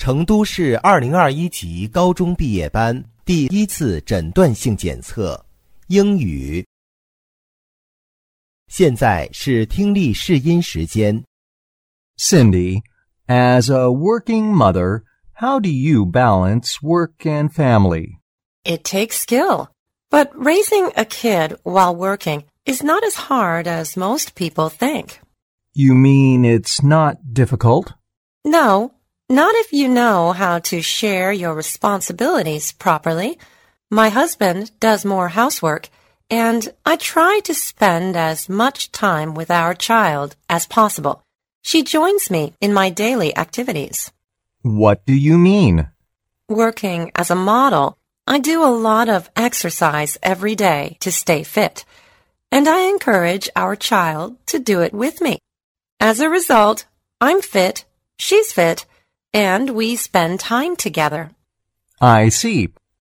成都市2021级高中毕业班第一次诊断性检测，英语。现在是听力试音时间。 Cindy, as a working mother, how do you balance work and family? It takes skill, but raising a kid while working is not as hard as most people think. You mean it's not difficult? No, not if you know how to share your responsibilities properly. My husband does more housework, and I try to spend as much time with our child as possible. She joins me in my daily activities. What do you mean? Working as a model, I do a lot of exercise every day to stay fit, and I encourage our child to do it with me. As a result, I'm fit, she's fit, and we spend time together. I see.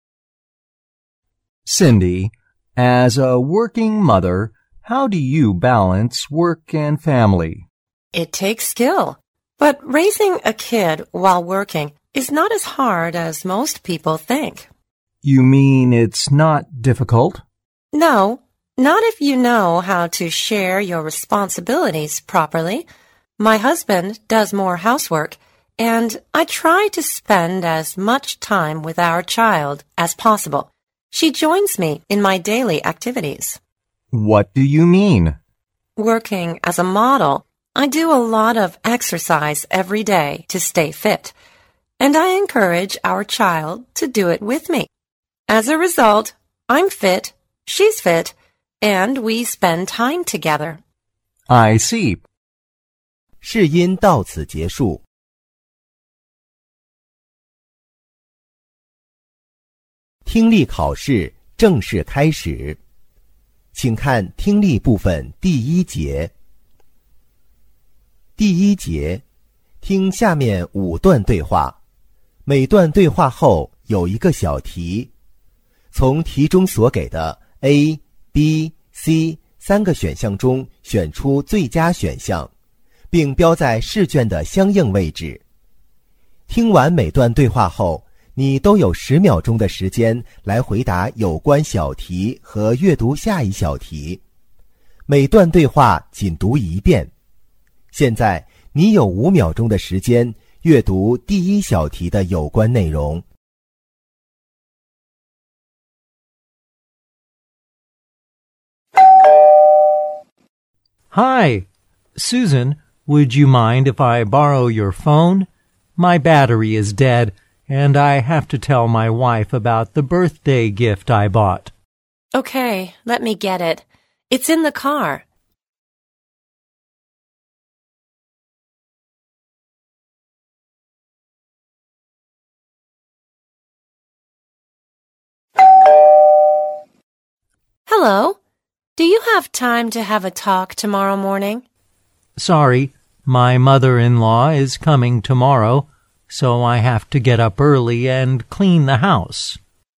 Cindy, as a working mother, how do you balance work and family? It takes skill, but raising a kid while working is not as hard as most people think. You mean it's not difficult? No, not if you know how to share your responsibilities properly. My husband does more housework, and I try to spend as much time with our child as possible. She joins me in my daily activities. What do you mean? Working as a model, I do a lot of exercise every day to stay fit, and I encourage our child to do it with me. As a result, I'm fit, she's fit, and we spend time together. I see. 试音到此结束。听力考试正式开始，请看听力部分第一节。第一节，听下面5段对话，每段对话后有一个小题，从题中所给的 A、B、C 3个选项中选出最佳选项，并标在试卷的相应位置。听完每段对话后，你都有10秒钟的时间来回答有关小题和阅读下一小题。每段对话仅读1遍。现在你有5秒钟的时间阅读第一小题的有关内容。 Hi, Susan, would you mind if I borrow your phone? My battery is dead, and I have to tell my wife about the birthday gift I bought. Okay, let me get it. It's in the car. Hello. Do you have time to have a talk tomorrow morning? Sorry, my mother-in-law is coming tomorrow, so I have to get up early and clean the house.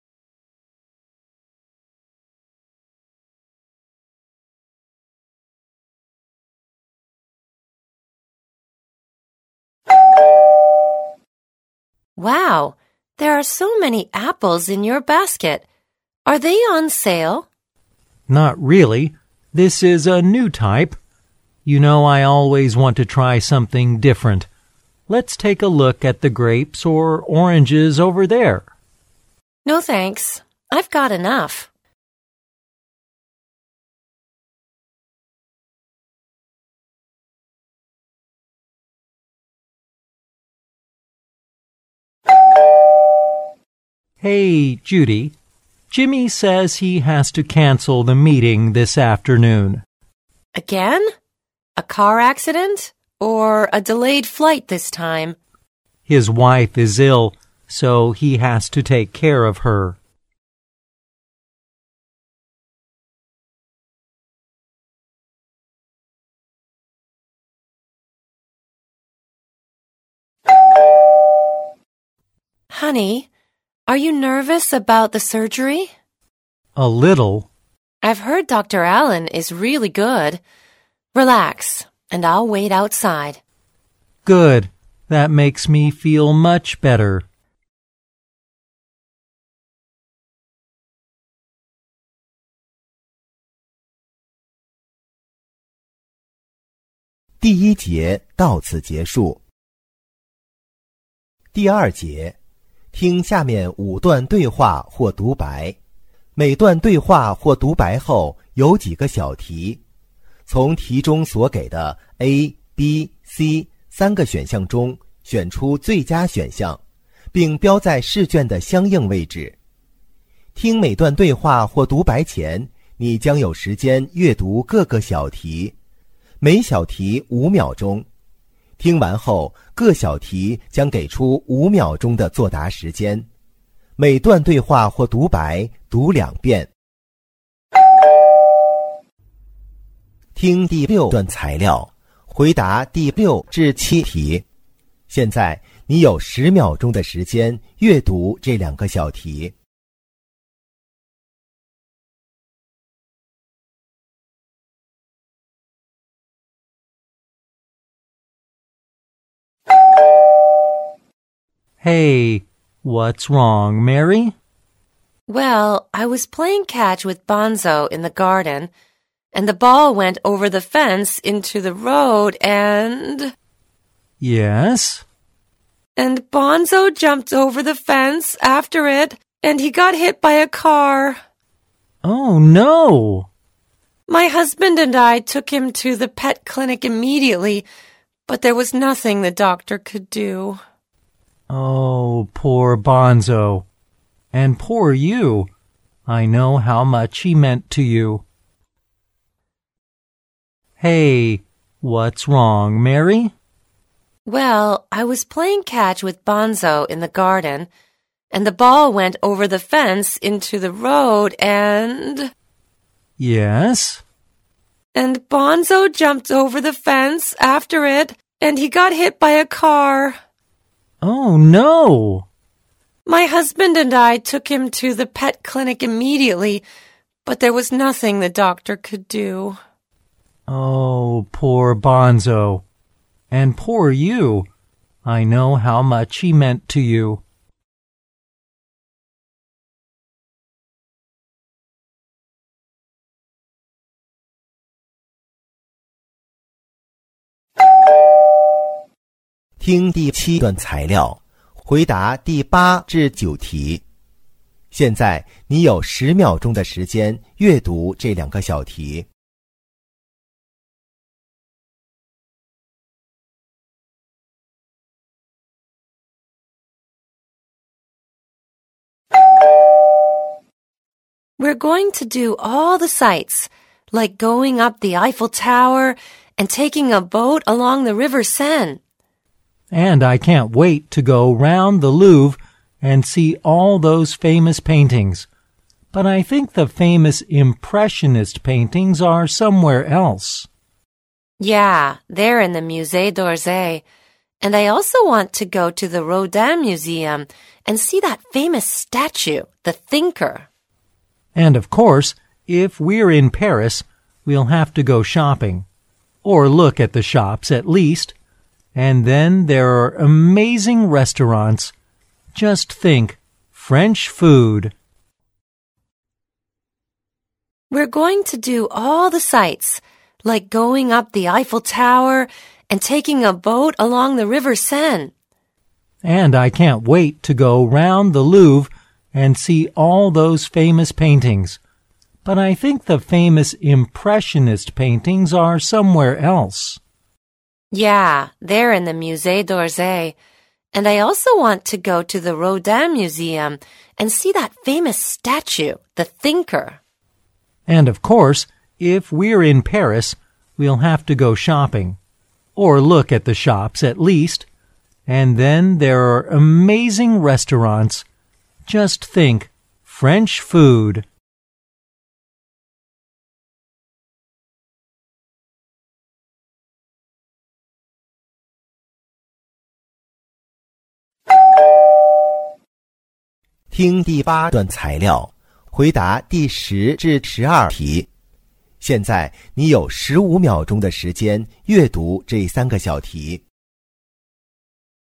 Wow, there are so many apples in your basket. Are they on sale? Not really. This is a new type. You know I always want to try something different. Let's take a look at the grapes or oranges over there. No thanks. I've got enough. Hey, Judy. Jimmy says he has to cancel the meeting this afternoon. Again? A car accident? Or a delayed flight this time? His wife is ill, so he has to take care of her. Honey, are you nervous about the surgery? A little. I've heard Dr. Allen is really good. Relax, and I'll wait outside. Good. That makes me feel much better. 第一节到此结束。第二节，听下面5段对话或独白，每段对话或独白后有几个小题，从题中所给的 A、B、C 3个选项中选出最佳选项，并标在试卷的相应位置。听每段对话或独白前，你将有时间阅读各个小题，每小题5秒钟。听完后，各小题将给出5秒钟的作答时间。每段对话或独白读2遍。听第6段材料，回答第6至7题。现在你有10秒钟的时间阅读这2个小题。 Hey, what's wrong, Mary? Well, I was playing catch with Bonzo in the garden, and the ball went over the fence into the road and... Yes? And Bonzo jumped over the fence after it, and he got hit by a car. Oh, no! My husband and I took him to the pet clinic immediately, but there was nothing the doctor could do. Oh, poor Bonzo. And poor you. I know how much he meant to you. Hey, what's wrong, Mary? Well, I was playing catch with Bonzo in the garden, and the ball went over the fence into the road and... Yes? And Bonzo jumped over the fence after it, and he got hit by a car. Oh, no! My husband and I took him to the pet clinic immediately, but there was nothing the doctor could do. Oh, poor Bonzo. And poor you. I know how much he meant to you. “听第7段材料，回答第8至9题。现在你有10秒钟的时间阅读这2个小题。 We're going to do all the sights, like going up the Eiffel Tower and taking a boat along the River Seine. And I can't wait to go round the Louvre and see all those famous paintings. But I think the famous Impressionist paintings are somewhere else. Yeah, they're in the Musée d'Orsay. And I also want to go to the Rodin Museum and see that famous statue, the Thinker. And of course, if we're in Paris, we'll have to go shopping. Or look at the shops at least. And then there are amazing restaurants. Just think, French food. We're going to do all the sights, like going up the Eiffel Tower and taking a boat along the River Seine. And I can't wait to go round the Louvre and see all those famous paintings. But I think the famous Impressionist paintings are somewhere else. Yeah, they're in the Musée d'Orsay. And I also want to go to the Rodin Museum and see that famous statue, the Thinker. And of course, if we're in Paris, we'll have to go shopping. Or look at the shops at least. And then there are amazing restaurants. Just think, French food. “听第8段材料，回答第10至12题。现在你有15秒钟的时间阅读这3个小题。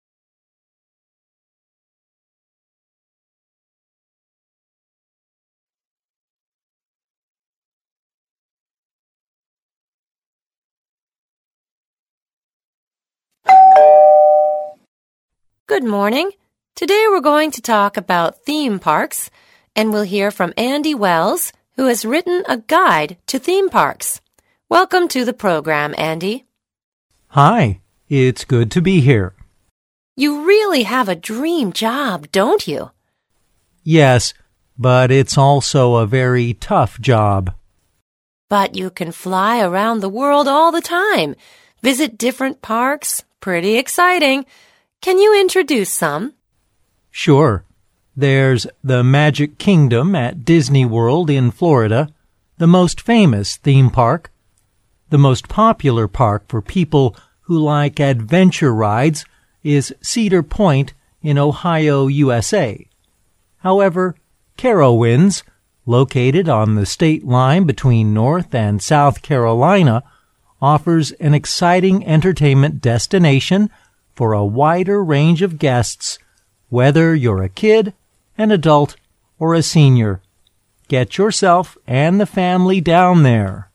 Good morning. Today we're going to talk about theme parks, and we'll hear from Andy Wells, who has written a guide to theme parks. Welcome to the program, Andy. Hi, it's good to be here. You really have a dream job, don't you? Yes, but it's also a very tough job. But you can fly around the world all the time, visit different parks. Pretty exciting. Can you introduce some? Sure. There's the Magic Kingdom at Disney World in Florida, the most famous theme park. The most popular park for people who like adventure rides is Cedar Point in Ohio, USA. However, Carowinds, located on the state line between North and South Carolina, offers an exciting entertainment destination for a wider range of guests, whether you're a kid, an adult, or a senior. Get yourself and the family down there.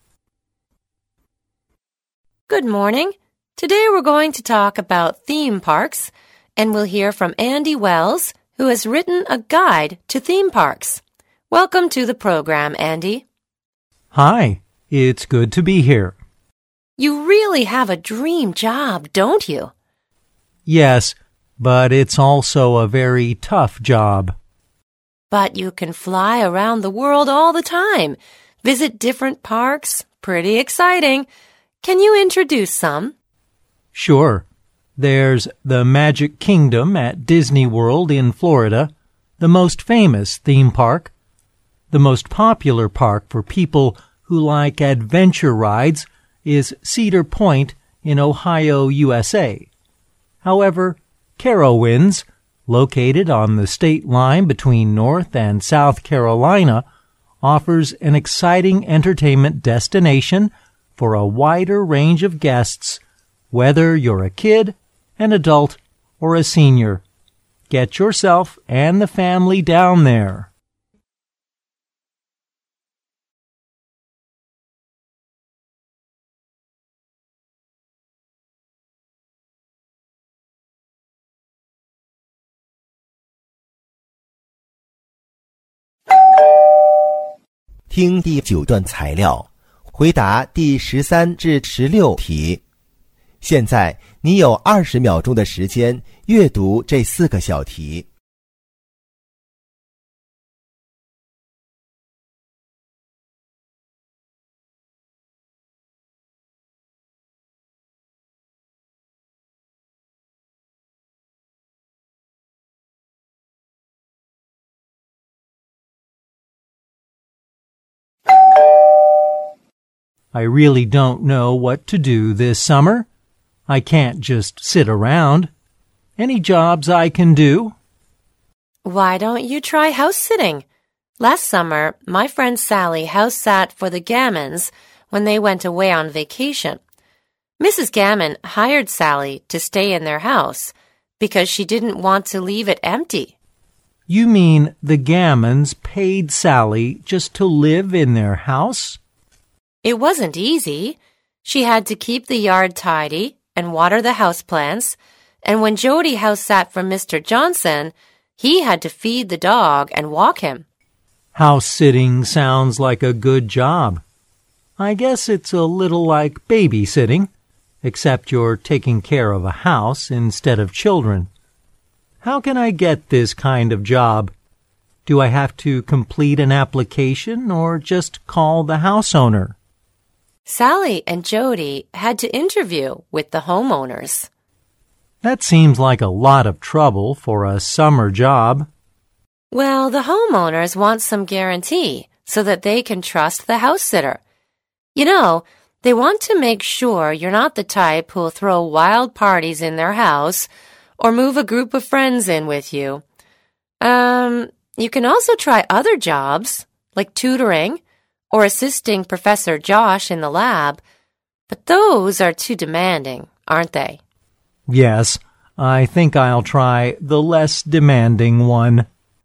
Good morning. Today we're going to talk about theme parks, and we'll hear from Andy Wells, who has written a guide to theme parks. Welcome to the program, Andy. Hi, it's good to be here. You really have a dream job, don't you? Yes, but it's also a very tough job. But you can fly around the world all the time, visit different parks. Pretty exciting. Can you introduce some? Sure. There's the Magic Kingdom at Disney World in Florida, the most famous theme park. The most popular park for people who like adventure rides is Cedar Point in Ohio, USA. However, Carowinds, located on the state line between North and South Carolina, offers an exciting entertainment destination for a wider range of guests, whether you're a kid, an adult, or a senior. Get yourself and the family down there. 听第9段材料，回答第13至16题。现在你有20秒钟的时间阅读这4个小题。 I really don't know what to do this summer. I can't just sit around. Any jobs I can do? Why don't you try house sitting? Last summer, my friend Sally house sat for the Gammons when they went away on vacation. Mrs. Gammon hired Sally to stay in their house because she didn't want to leave it empty. You mean the Gammons paid Sally just to live in their house? It wasn't easy. She had to keep the yard tidy and water the houseplants, and when Jody house sat for Mr. Johnson, he had to feed the dog and walk him. House sitting sounds like a good job. I guess it's a little like babysitting, except you're taking care of a house instead of children. How can I get this kind of job? Do I have to complete an application or just call the house owner? Sally and Jody had to interview with the homeowners. That seems like a lot of trouble for a summer job. Well, the homeowners want some guarantee so that they can trust the house sitter. You know, they want to make sure you're not the type who'll throw wild parties in their house or move a group of friends in with you. You can also try other jobs, like tutoring or assisting Professor Josh in the lab, but those are too demanding, aren't they? Yes, I think I'll try the less demanding one.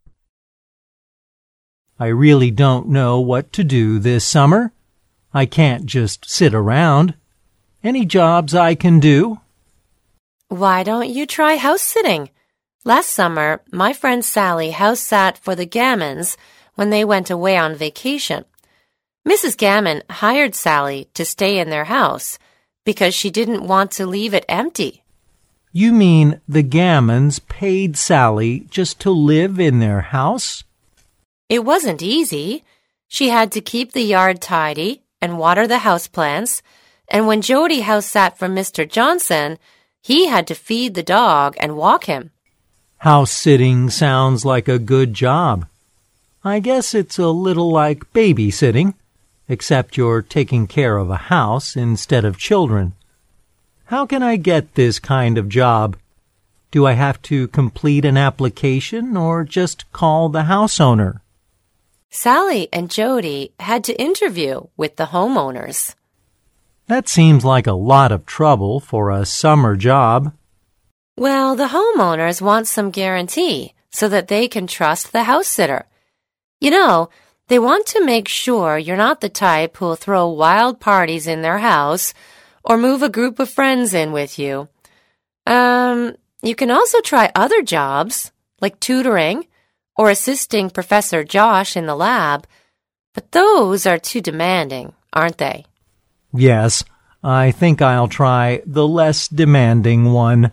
I really don't know what to do this summer. I can't just sit around. Any jobs I can do? Why don't you try house sitting? Last summer, my friend Sally house sat for the Gammons when they went away on vacation. Mrs. Gammon hired Sally to stay in their house because she didn't want to leave it empty. You mean the Gammons paid Sally just to live in their house? It wasn't easy. She had to keep the yard tidy and water the houseplants, and when Jody house sat for Mr. Johnson, he had to feed the dog and walk him. House sitting sounds like a good job. I guess it's a little like babysitting, except you're taking care of a house instead of children. How can I get this kind of job? Do I have to complete an application or just call the house owner? Sally and Jody had to interview with the homeowners. That seems like a lot of trouble for a summer job. Well, the homeowners want some guarantee so that they can trust the house sitter. You know, they want to make sure you're not the type who'll throw wild parties in their house or move a group of friends in with you. You can also try other jobs, like tutoring or assisting Professor Josh in the lab, but those are too demanding, aren't they? Yes, I think I'll try the less demanding one.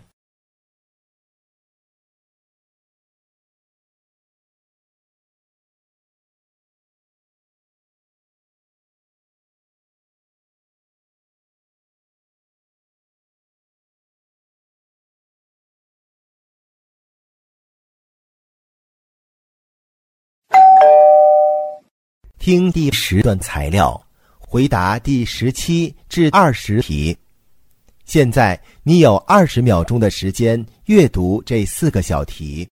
听第10段材料，回答第17至20题。现在你有20秒钟的时间阅读这4个小题。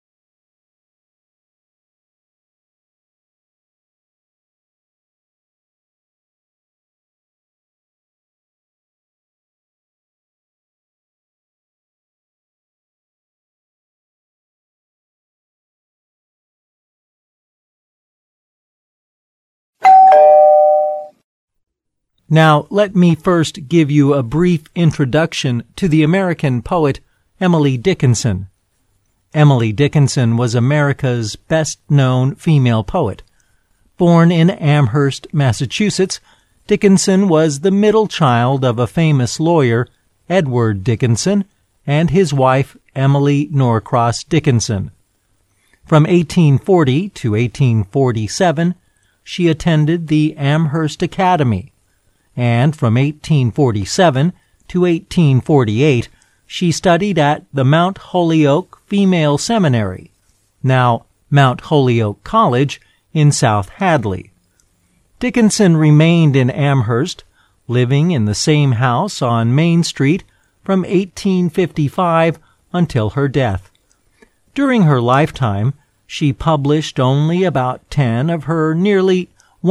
Now, let me first give you a brief introduction to the American poet Emily Dickinson. Emily Dickinson was America's best-known female poet. Born in Amherst, Massachusetts, Dickinson was the middle child of a famous lawyer, Edward Dickinson, and his wife, Emily Norcross Dickinson. From 1840 to 1847, she attended the Amherst Academy, and from 1847 to 1848, she studied at the Mount Holyoke Female Seminary, now Mount Holyoke College, in South Hadley. Dickinson remained in Amherst, living in the same house on Main Street from 1855 until her death. During her lifetime, she published only about 10 of her nearly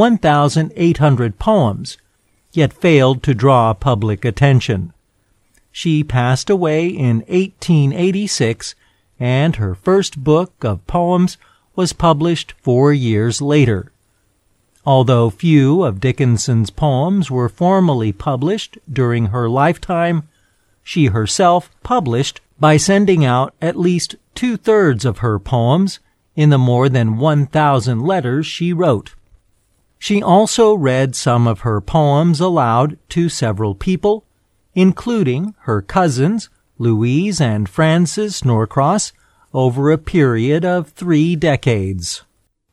1,800 poems, yet failed to draw public attention. She passed away in 1886, and her first book of poems was published 4 years later. Although few of Dickinson's poems were formally published during her lifetime, she herself published by sending out at least 2/3 of her poems in the more than 1,000 letters she wrote. She also read some of her poems aloud to several people, including her cousins, Louise and Frances Norcross, over a period of 3 decades.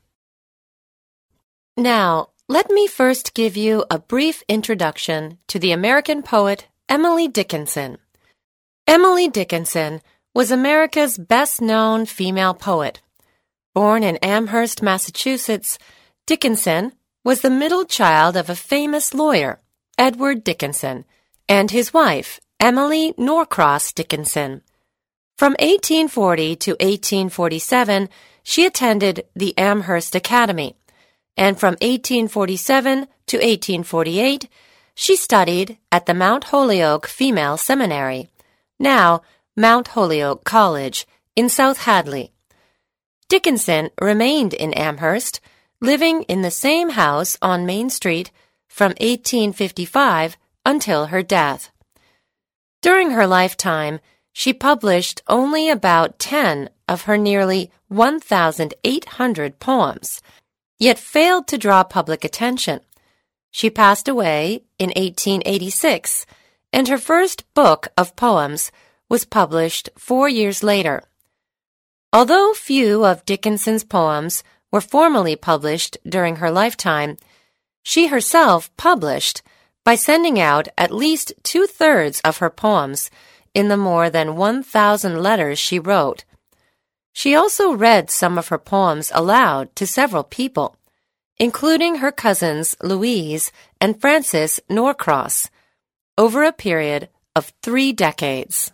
Now, let me first give you a brief introduction to the American poet Emily Dickinson. Emily Dickinson was America's best-known female poet. Born in Amherst, Massachusetts, Dickinson was the middle child of a famous lawyer, Edward Dickinson, and his wife, Emily Norcross Dickinson. From 1840 to 1847, she attended the Amherst Academy, and from 1847 to 1848, she studied at the Mount Holyoke Female Seminary, now Mount Holyoke College, in South Hadley. Dickinson remained in Amherst, living in the same house on Main Street from 1855 until her death. During her lifetime, She published only about 10 of her nearly 1,800 poems, yet failed to draw public attention. She passed away in 1886, and her first book of poems was published 4 years later. Although few of Dickinson's poems were formally published during her lifetime, she herself published by sending out at least 2/3 of her poems in the more than 1,000 letters she wrote. She also read some of her poems aloud to several people, including her cousins Louise and Frances Norcross, over a period of 3 decades.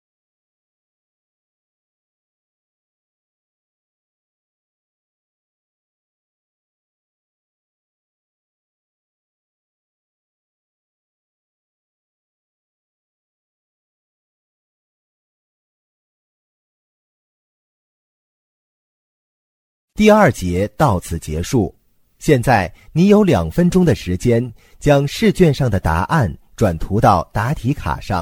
第2节到此结束。现在你有2分钟的时间，将试卷上的答案转涂到答题卡上。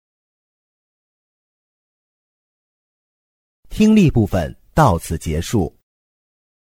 听力部分到此结束。